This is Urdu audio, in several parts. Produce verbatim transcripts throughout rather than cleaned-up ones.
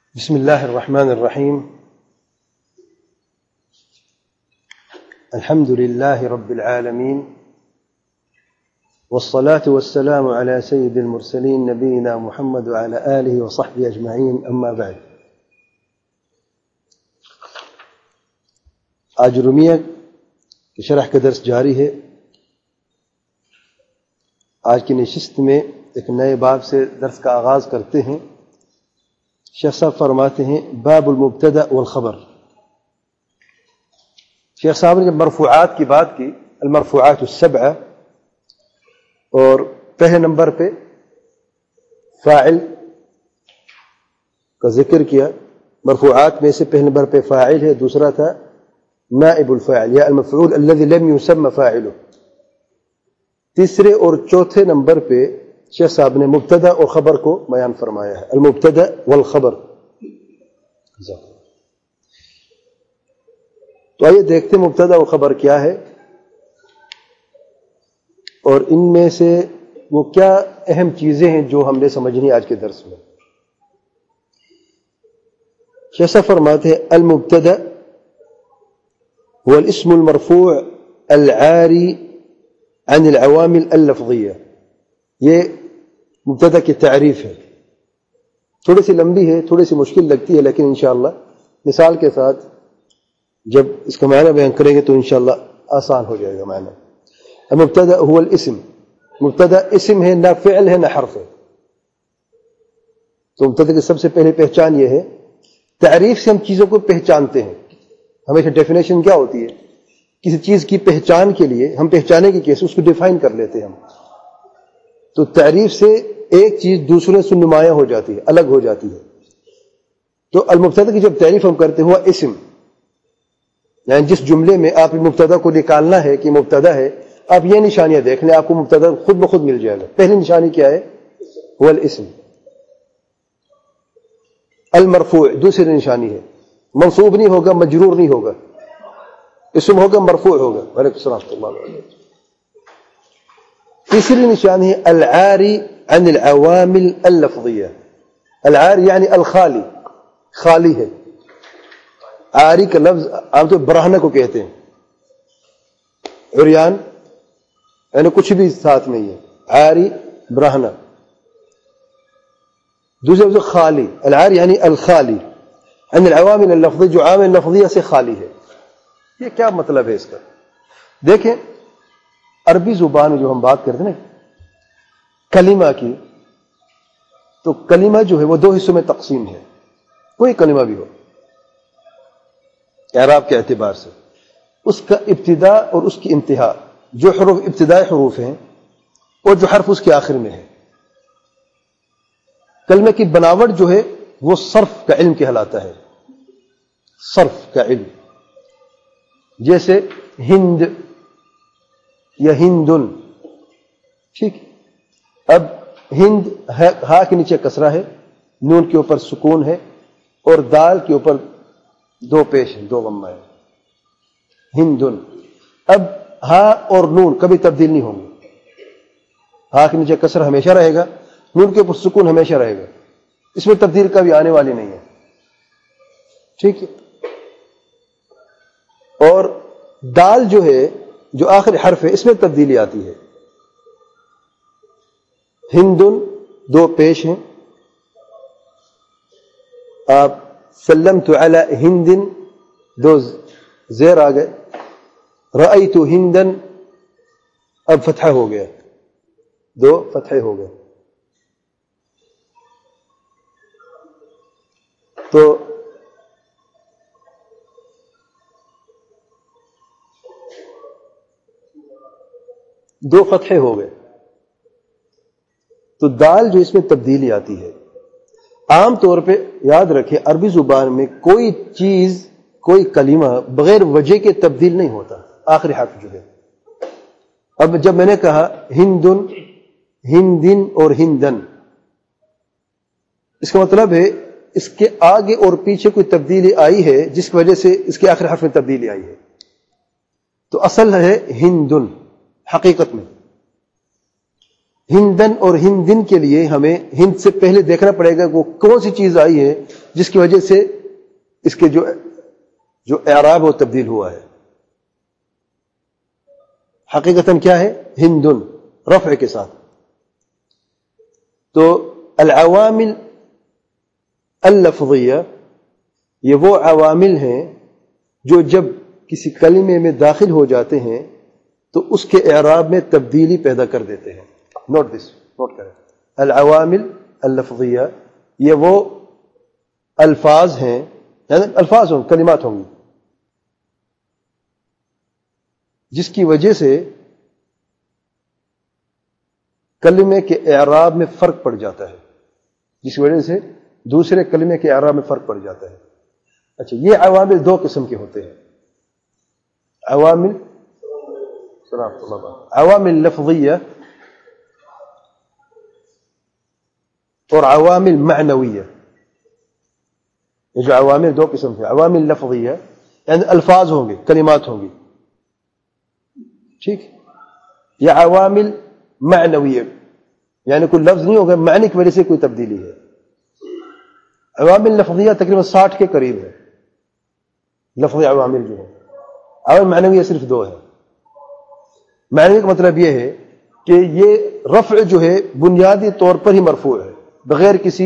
بسم الله الرحمن الرحيم. الحمد لله رب العالمين، والصلاة والسلام على سيد المرسلين نبينا محمد وعلى آله وصحبه أجمعين. أما بعد، آج رومیہ کی شرح کا درس جاری ہے. آج کی نشست میں ایک نئے باب سے درس کا آغاز کرتے ہیں. شیخ صاحب فرماتے ہیں باب المبتدا والخبر. شیخ صاحب نے جب مرفوعات کی بات کی، المرفوعات السبعہ، اور پہلے نمبر پہ فاعل کا ذکر کیا. مرفوعات میں سے پہلے نمبر پہ فاعل ہے، دوسرا تھا نائب الفاعل یا المفعول الذي لم يسمى فاعله. تیسرے اور چوتھے نمبر پہ شیخ صاحب نے مبتدا اور خبر کو بیان فرمایا ہے، المبتدا والخبر. تو آئیے دیکھتے ہیں مبتدا اور خبر کیا ہے، اور ان میں سے وہ کیا اہم چیزیں ہیں جو ہم نے سمجھنی آج کے درس میں. شیخ صاحب فرماتے ہیں المبتدا هو الاسم المرفوع العاری عن العوامل اللفظیہ. یہ مبتدا کی تعریف ہے. تھوڑی سی لمبی ہے، تھوڑی سی مشکل لگتی ہے، لیکن انشاءاللہ مثال کے ساتھ جب اس کا معنی بیان کریں گے تو انشاءاللہ آسان ہو جائے گا معنی. المبتدا هو الاسم. مبتدا اسم ہے، نہ فعل ہے نہ حرف ہے. تو مبتدا کی سب سے پہلے پہچان یہ ہے، تعریف سے ہم چیزوں کو پہچانتے ہیں. ہمیشہ ڈیفینیشن کیا ہوتی ہے؟ کسی چیز کی پہچان کے لیے ہم پہچانے کی کیسے اس کو ڈیفائن کر لیتے ہیں ہم. تو تعریف سے ایک چیز دوسرے سے نمایاں ہو جاتی ہے، الگ ہو جاتی ہے. تو المبتدا کی جب تعریف ہم کرتے ہوا اسم، یعنی جس جملے میں آپ مبتدا کو نکالنا ہے کہ مبتدا ہے، آپ یہ نشانیاں دیکھ لیں، آپ کو مبتدا خود بخود مل جائے گا. پہلی نشانی کیا ہے؟ وہ الاسم. المرفوع دوسری نشانی ہے، منصوب نہیں ہوگا، مجرور نہیں ہوگا، اسم ہوگا، مرفوع ہوگا. وعلیکم السلام اللہ علیکم. تیسری نشانی ہے العاری عن العوامل اللفظیہ. العاری یعنی الخالی، خالی ہے. عاری کا لفظ عام طور برہنہ کو کہتے ہیں. عریان یعنی کچھ بھی ساتھ نہیں ہے، عاری برہنہ. دوسرے لفظ خالی. العاری یعنی الخالی عن العوامل اللفظیہ، جو عامل لفظیہ سے خالی ہے. یہ کیا مطلب ہے اس کا؟ دیکھیں عربی زبان میں جو ہم بات کرتے ہیں نا کلمہ کی، تو کلمہ جو ہے وہ دو حصوں میں تقسیم ہے. کوئی کلمہ بھی ہو اعراب کے اعتبار سے، اس کا ابتدا اور اس کی انتہا، جو حروف ابتدائی حروف ہیں اور جو حرف اس کے آخر میں ہے. کلمہ کی بناوٹ جو ہے وہ صرف کا علم کہلاتا ہے. صرف کا علم، جیسے ہند یا ہندن. ٹھیک. اب ہند ہا کے نیچے کسرہ ہے، نون کے اوپر سکون ہے، اور دال کے اوپر دو پیش ہے، دو غمہ ہے. ہندن. اب ہا اور نون کبھی تبدیل نہیں ہوں گے. ہا کے نیچے کسرہ ہمیشہ رہے گا، نون کے اوپر سکون ہمیشہ رہے گا. اس میں تبدیل کبھی آنے والی نہیں ہے. ٹھیک ہے. اور دال جو ہے، جو آخری حرف ہے، اس میں تبدیلی آتی ہے. ہندن دو پیش ہیں. آپ سلمت علی ہندن دو زیر آ گئے. رأیت ہندن اب فتحہ ہو گیا، دو فتحے ہو گئے. تو دو فتحے ہو گئے. تو دال جو اس میں تبدیلی آتی ہے. عام طور پہ یاد رکھیں عربی زبان میں کوئی چیز، کوئی کلمہ بغیر وجہ کے تبدیل نہیں ہوتا. آخری حرف جو ہے، اب جب میں نے کہا ہندن، ہندن اور ہندن، اس کا مطلب ہے اس کے آگے اور پیچھے کوئی تبدیلی آئی ہے جس کی وجہ سے اس کے آخری حرف میں تبدیلی آئی ہے. تو اصل ہے ہندن. حقیقت میں ہندن اور ہندن کے لیے ہمیں ہند سے پہلے دیکھنا پڑے گا وہ کون سی چیز آئی ہے جس کی وجہ سے اس کے جو جو اعراب وہ تبدیل ہوا ہے. حقیقتاً کیا ہے؟ ہندن رفع کے ساتھ. تو العوامل اللفظیہ یہ وہ عوامل ہیں جو جب کسی کلمے میں داخل ہو جاتے ہیں تو اس کے اعراب میں تبدیلی پیدا کر دیتے ہیں. نوٹ دس، نوٹ کریں. العوامل اللفظیہ یہ وہ الفاظ ہیں، یعنی الفاظ ہوں، کلمات ہوں گی جس کی وجہ سے کلمے کے اعراب میں فرق پڑ جاتا ہے، جس کی وجہ سے دوسرے کلمے کے اعراب میں فرق پڑ جاتا ہے. اچھا، یہ عوامل دو قسم کے ہوتے ہیں. عوامل عوامل لفظیہ اور عوامل معنویہ. یہ جو عوامل دو قسم کے، عوامل لفظیہ یعنی الفاظ ہوں گے، کلمات ہوں گی، ٹھیک. یا عوامل معنویہ یعنی کوئی لفظ نہیں ہوگا، معنی کی وجہ سے کوئی تبدیلی ہے. عوامل لفظیہ تقریباً ساٹھ کے قریب ہے. لفظی عوامل جو ہے، عوامل معنویہ صرف دو ہے. معنوی کا مطلب یہ ہے کہ یہ رفع جو ہے بنیادی طور پر ہی مرفوع ہے، بغیر کسی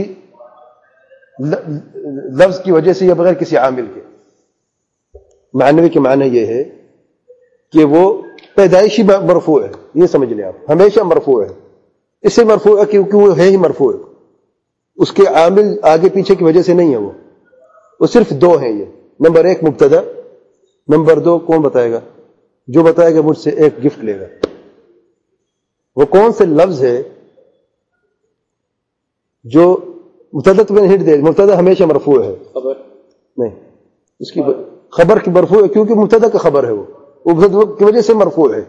لفظ کی وجہ سے یا بغیر کسی عامل کے. معنوی کے معنی یہ ہے کہ وہ پیدائشی مرفوع ہے، یہ سمجھ لیں آپ، ہمیشہ مرفوع ہے. اس سے مرفوع ہے کیونکہ وہ ہے ہی مرفوع ہے، اس کے عامل آگے پیچھے کی وجہ سے نہیں ہے. وہ وہ صرف دو ہیں. یہ نمبر ایک مبتدا، نمبر دو کون بتائے گا؟ جو بتائے گا مجھ سے ایک گفٹ لے گا. وہ کون سے لفظ ہے جو مبتدا تو میں نے ہٹ دے، مبتدا ہمیشہ مرفوع ہے. خبر نہیں، اس کی خبر کی مرفوع ہے کیونکہ مبتدا کا خبر ہے، وہ وہ مبتدا کی وجہ سے مرفوع ہے.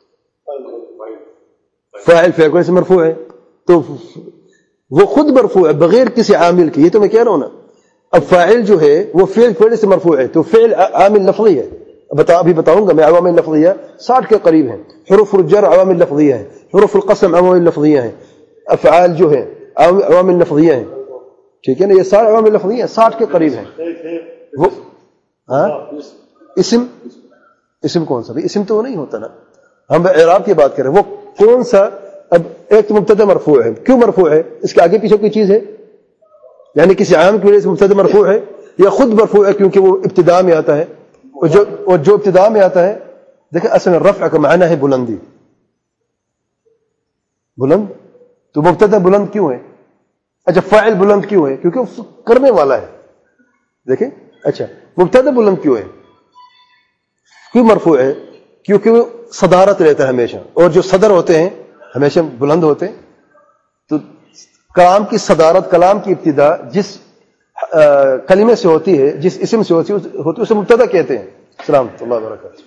فاعل فاعل کی وجہ سے مرفوع ہے، تو وہ خود مرفوع ہے بغیر کسی عامل کے. یہ تو میں کہہ رہا ہوں نا. اب فاعل جو ہے وہ فعل کی وجہ سے مرفوع ہے، تو فعل عامل لفظی ہے. بتا ابھی بتاؤں گا میں. عوامل لفظیہ ساٹھ کے قریب ہیں. حروف الجر عوامل لفظیہ ہیں، حروف القسم عوامل لفظیہ ہیں، افعال جو ہیں عوامل لفظیہ ہیں. ٹھیک ہے نا؟ یہ سارے عوامل لفظیہ ہیں، ساٹھ کے قریب ہیں. وہ ہاں اسم اسم کون سا؟ اسم تو وہ نہیں ہوتا نا، ہم اعراب کی بات کریں. وہ کون سا؟ اب ایک تو مبتدا مرفوع ہے. کیوں مرفوع ہے؟ اس کے آگے پیچھے کوئی چیز ہے؟ یعنی کسی عام کی وجہ سے مبتدا مرفوع ہے، یا خود مرفوع ہے کیونکہ وہ ابتدا میں آتا ہے؟ اور جو اور جو ابتدا میں آتا ہے، دیکھیں اصل میں رفع کا معنی ہے بلندی، بلند. تو مبتدا بلند کیوں ہے؟ اچھا، فاعل بلند کیوں ہے؟ کیونکہ وہ کرنے والا ہے. دیکھیں، اچھا مبتدا بلند کیوں ہے؟ کیوں مرفوع ہے؟ کیونکہ وہ صدارت رہتا ہے ہمیشہ، اور جو صدر ہوتے ہیں ہمیشہ بلند ہوتے ہیں. تو کلام کی صدارت، کلام کی ابتدا جس کلمے سے ہوتی ہے، جس اسم سے ہوتی ہے اسے مبتدا کہتے ہیں. السلام اللہ وبرکاتہ.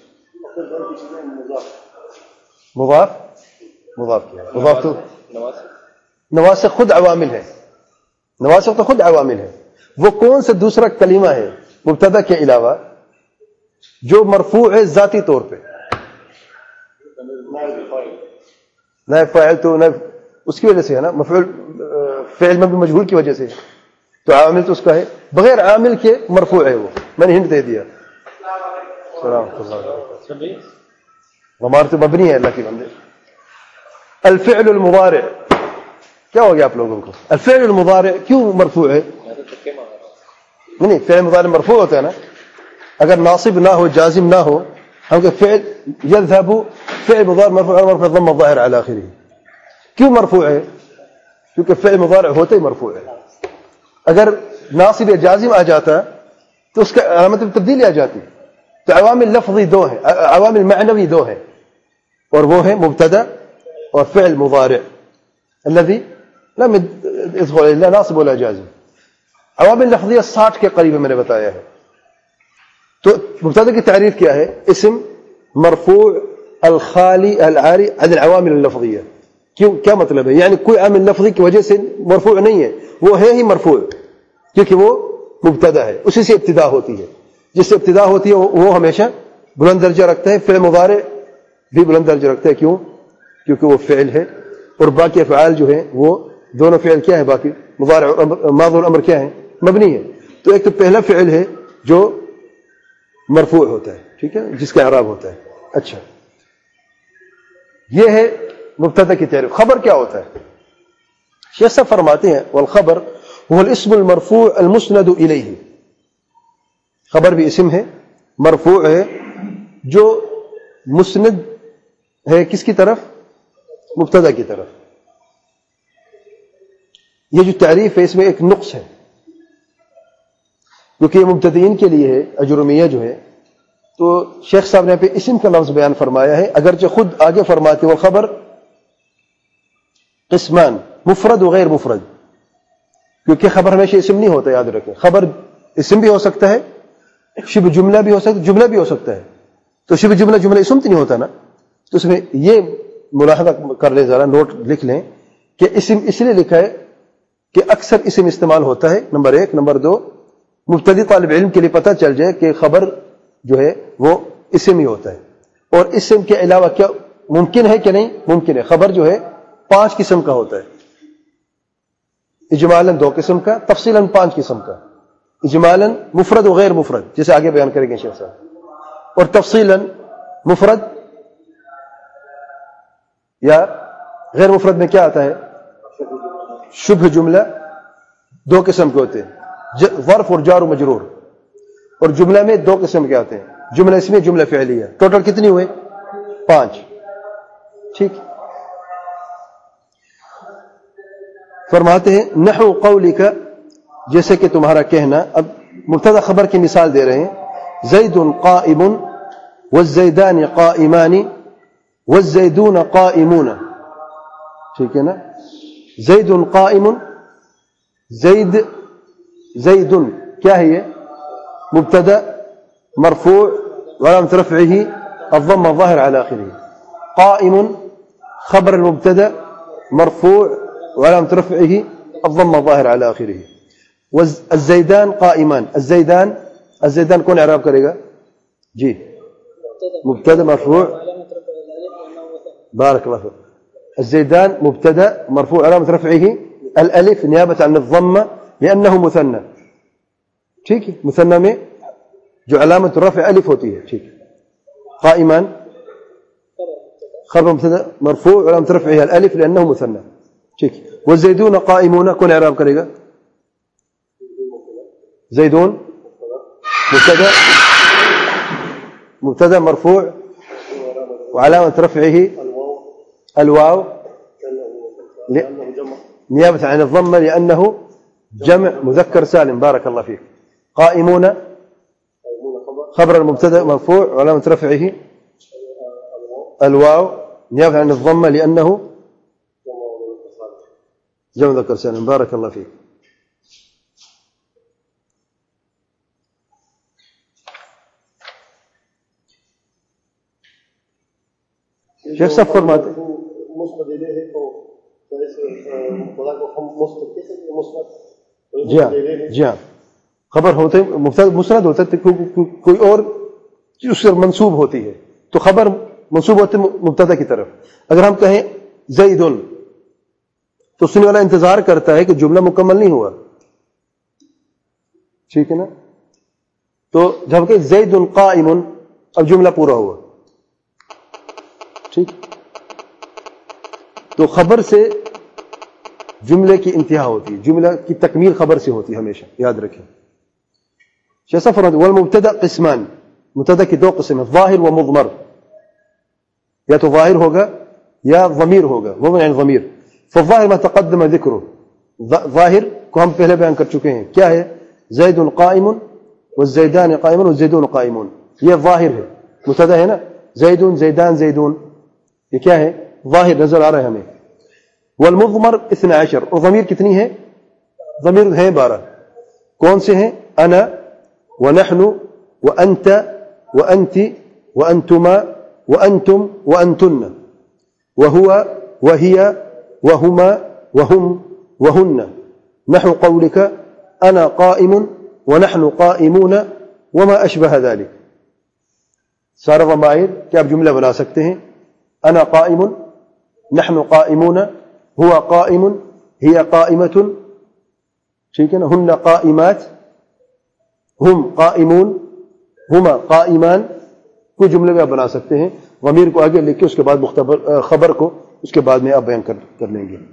مضاف مضاف کیا مضاف تو نواسخ خود عوامل ہے. نواسخ تو خود عوامل ہے. وہ کون سا دوسرا کلمہ ہے مبتدا کے علاوہ جو مرفوع ہے ذاتی طور پہ؟ نائب فاعل تو نائب اس کی وجہ سے ہے نا، مفعول فعل مبنی مجہول کی وجہ سے، تو عامل تو اس کا ہے. بغیر عامل کے مرفوع ہے. وہ میں نے ہنٹ دے دیا. ہمارے تو مبنی ہے اللہ کی بندے. الفعل المضارع کیا ہو گیا آپ لوگوں کو؟ الفعل المضارع کیوں مرفوع ہے؟ نہیں، فعل مضارع مرفوع ہوتا ہے نا اگر ناصب نہ ہو، جازم نہ ہو. ہم کہ فعل یذهب فعل مضارع مرفوع مرفوع ضم الظاهر على اخره. کیوں مرفوع ہے؟ کیونکہ فعل مضارع ہوتے ہی مرفوع ہے. اگر ناصب یا جازم آ جاتا تو اس کا علامت میں تبدیلی آ جاتی. تو عوامل لفظی دو ہیں، عوامل معنوی دو ہیں، اور وہ ہیں مبتدا اور فعل مضارع الذي لم يدخل الا ناصب ولا جازم. عوامل لفظیہ ساٹھ کے قریب میں نے بتایا ہے. تو مبتدا کی تعریف کیا ہے؟ اسم مرفوع الخالی العاری عن العوامل اللفظیہ. کیوں؟ کیا مطلب ہے؟ یعنی کوئی عامل لفظی کی وجہ سے مرفوع نہیں ہے، وہ ہے ہی مرفوع کیونکہ وہ مبتدا ہے، اسی سے ابتدا ہوتی ہے. جس سے ابتدا ہوتی ہے وہ ہمیشہ بلند درجہ رکھتا ہے. فعل مضارع بھی بلند درجہ رکھتا ہے. کیوں؟ کیونکہ وہ فعل ہے، اور باقی افعال جو ہیں وہ دونوں فعل کیا ہے؟ باقی مضارع اور ماضی اور امر کیا ہے؟ مبنی ہے. تو ایک تو پہلا فعل ہے جو مرفوع ہوتا ہے، ٹھیک ہے، جس کا اعراب ہوتا ہے. اچھا، یہ ہے مبتدا کی تعریف. خبر کیا ہوتا ہے؟ شیخ صاحب فرماتے ہیں والخبر هو الاسم المرفوع المسند الیہ. خبر بھی اسم ہے، مرفوع ہے، جو مسند ہے کس کی طرف؟ مبتدا کی طرف. یہ جو تعریف ہے اس میں ایک نقص ہے، کیونکہ یہ مبتدئین کے لیے ہے، اجرمیہ جو ہے. تو شیخ صاحب نے پہ اسم کا لفظ بیان فرمایا ہے، اگرچہ خود آگے فرماتے وہ خبر قسمان مفرد و غیر مفرد، کیونکہ خبر ہمیشہ اسم نہیں ہوتا، یاد رکھیں. خبر اسم بھی ہو سکتا ہے، شبہ جملہ بھی ہو سکتا ہے، جملہ بھی ہو سکتا ہے. تو شبہ جملہ جملہ اسم تو نہیں ہوتا نا. تو اس میں یہ ملاحظہ کر لیں، ذرا نوٹ لکھ لیں کہ اسم اس لیے لکھا ہے کہ اکثر اسم استعمال ہوتا ہے، نمبر ایک. نمبر دو، مبتدی طالب علم کے لیے پتہ چل جائے کہ خبر جو ہے وہ اسم ہی ہوتا ہے. اور اسم کے علاوہ کیا ممکن ہے کہ نہیں؟ ممکن ہے. خبر جو ہے پانچ قسم کا ہوتا ہے، اجمالاً دو قسم کا، تفصیلاً پانچ قسم کا. اجمالاً مفرد و غیر مفرد، جیسے آگے بیان کریں گے شیخ صاحب. اور تفصیلاً مفرد یا غیر مفرد میں کیا آتا ہے؟ شبہ جملہ دو قسم کے ہوتے ہیں، ظرف اور جار و مجرور. اور جملہ میں دو قسم کے آتے ہیں، جملہ اسمیہ، جملہ فعلیہ. ٹوٹل کتنی ہوئے؟ پانچ. ٹھیک. فرماتے ہیں نحو قولک، جیسے کہ تمہارا کہنا. اب مبتدا خبر کی مثال دے رہے ہیں. زید قائم والزیدان قائمان والزیدون قائمون. ٹھیک ہے نا؟ زید قائم، زید زید کیا ہے؟ یہ مبتدا مرفوع وعلامة رفعه الضمة الظاهر على آخره. قائم خبر المبتدا مرفوع وعلامة رفعه الضمة الظاهر على آخره. والزيدان قائمان. الزيدان الزيدان کون اعراب کرے گا؟ جی، مبتدا مرفوع. بارك الله فيك. الزيدان مبتدا مرفوع علامة رفعه الألف نيابة عن الضمة لأنه مثنى. ٹھیک ہے، مثنى میں جو علامت رفع الف ہوتی ہے. ٹھیک. قائمان خبر مبتدا مرفوع علامة رفعه الألف لأنه مثنى. ٹھیک. والزيدون قائمون کون اعراب کرے گا؟ زيدون مبتدا مبتدا مرفوع وعلامة رفعه الواو نيابة عن الضمة لأنه جمع مذكر سالم. بارك الله فيك. قائمون خبر المبتدا مرفوع وعلامة رفعه الواو نيابة عن الضمة لأنه جمع مذكر سالم. بارك الله فيك. شیخ صاحب فرماتے ہیں جی ہاں جی ہاں خبر ہوتے مبتدا مسند ہوتا ہے، کوئی اور اس سے منسوب ہوتی ہے تو خبر منسوب ہوتے مبتدا کی طرف. اگر ہم کہیں زیدن تو سننے والا انتظار کرتا ہے کہ جملہ مکمل نہیں ہوا. ٹھیک ہے نا؟ تو جب کہ زید قائم اب جملہ پورا ہوا. ٹھیک. تو خبر سے جملے کی انتہا ہوتی ہے، جملہ کی تکمیل خبر سے ہوتی ہے، ہمیشہ یاد رکھیں. جیسا فرماتے والمبتدا قسمان، مبتدا کی دو قسم ہیں، ظاہر و مضمر. یا تو ظاہر ہوگا یا ضمیر ہوگا، وہ یعنی ضمیر. فالظاہر ما تقدم ذکرہ، ظاہر کو ہم پہلے بیان کر چکے ہیں. کیا ہے؟ زید قائم والزیدان قائمون والزیدون قائمون. یہ ظاہر ہے، مبتدا ہے نا، زیدون زیدان زیدون، یہ کیا ہے؟ ظاہر نظر آ رہا ہے ہمیں. والمضمر اثنا عشر، اور ضمیر کتنی ہے؟ ضمیر ہے بارہ. کون سے ہیں؟ انا ونحن وانت وانت وانتما وانتم وانتن وهو وهي وهما وهم وهن. نحو قولك انا قائم ونحن قائمون وما اشبه ذلك. سارا ضمائر کہ آپ جملہ بنا سکتے ہیں. انا قائم، نحن قائمون، هو قائم، هي قائمة. ٹھیک ہے نا؟ ہن قائمات. ہم قائمون، ہما قائمان، کوئی جملے میں آپ بنا سکتے ہیں. ضمیر کو آگے لکھ کے اس کے بعد مختبر خبر کو اس کے بعد میں آپ بیان کر کر لیں گے.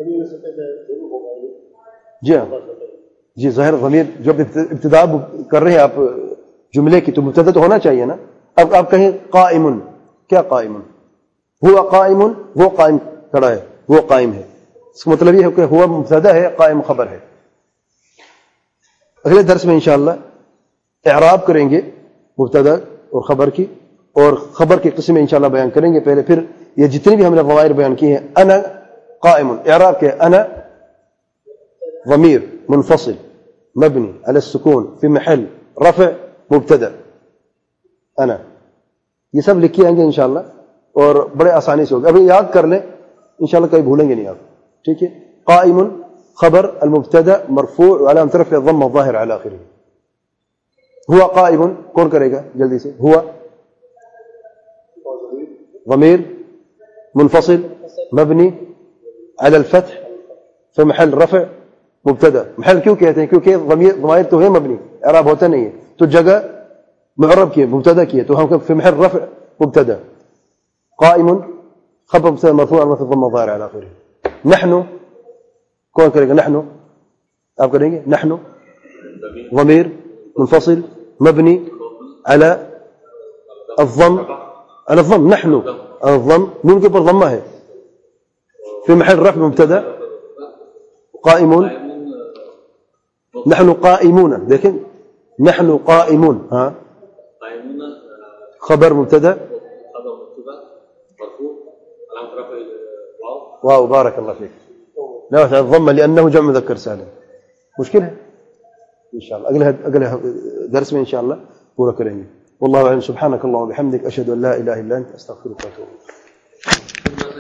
جی ہاں جی ظاہر ضمیر جب ابتدا کر رہے ہیں آپ جملے کی تو مبتدا تو ہونا چاہیے نا. اب آپ کہیں قائمن، کیا قائمن؟ ہوا قائمن، وہ قائم کھڑا ہے، وہ قائم ہے. اس کا مطلب یہ ہے کہ ہوا مبتدا ہے، قائم خبر ہے. اگلے درس میں انشاءاللہ اعراب کریں گے مبتدا اور خبر کی، اور خبر کی قسمیں انشاءاللہ بیان کریں گے. پہلے پھر یہ جتنی بھی ہم نے ضمائر بیان کی ہیں، انا قائم، اعراب کے انا ضمیر منفصل مبنی علی السکون فی محل رفع مبتدا انا، یہ سب لکھی آئیں گے انشاءاللہ اور بڑے آسانی سے ہوگا. ابھی یاد کر لیں انشاءاللہ کہیں بھولیں گے نہیں آپ. ٹھیک ہے. قائم خبر المبتدا مرفوع وعلامة رفعه الضمة الظاهرة على آخره. ہوا قائم کون کرے گا جلدی سے؟ ہوا ضمیر منفصل مبنی على الفتح في محل رفع مبتدا. محل کیوں کہتے ہیں؟ کیونکہ ضمیر ضمائر تو ہے مبنی، اعراب ہوتا نہیں ہے، تو جگہ معرب کی ہے، مبتدا کی ہے، تو ہم في محل رفع مبتدا. قائم خبر مبتدا مرفوع علامة الضمة الظاهرة على آخره. نحن کون کرے گا؟ نحن آپ کریں گے. نحن ضمیر منفصل مبنی على الضم، على الضم، نحن الضم، نون کے اوپر ضمہ ہے، في محل رفع مبتدا. قائمون، نحن قائمون، دیکھیں نحن قائمون، ہاں خبر مبتدا واو بارك الله فيك، لا الضمه لانه جمع مذكر سالم. مشکل ہے انشاءاللہ اگلے اگلے درس میں انشاءاللہ پورا کریں گے. والله اعلم. سبحانك اللهم وبحمدك اشهد ان لا اله الا انت استغفرك واتوب اليك.